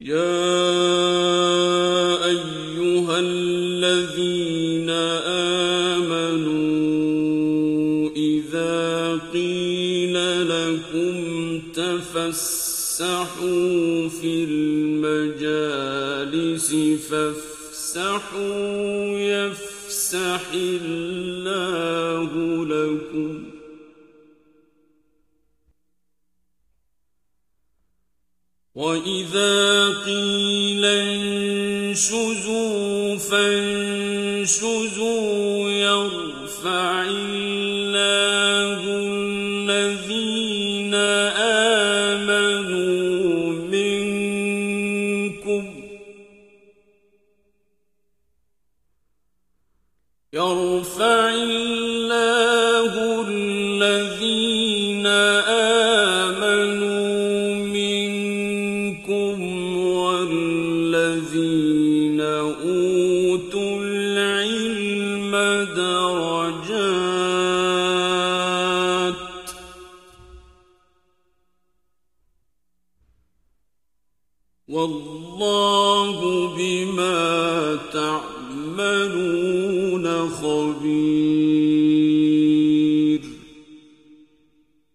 يَا أَيُّهَا الَّذِينَ آمَنُوا إِذَا قِيلَ لَكُمْ تَفَسَّحُوا فِي الْمَجَالِسِ فَافْسَحُوا يَفْسَحِ اللَّهُ لَكُمْ ۖ وَإِذَا قِيلَ انشُزُوا فَانشُزُوا يَرْفَعِ اللَّهُ الَّذِينَ آمَنُوا مِنكُمْ وَالَّذِينَ أُوتُوا الْعِلْمَ دَرَجَاتٍ ۚ وَاللَّهُ بِمَا تَعْمَلُونَ خَبِيرٌ.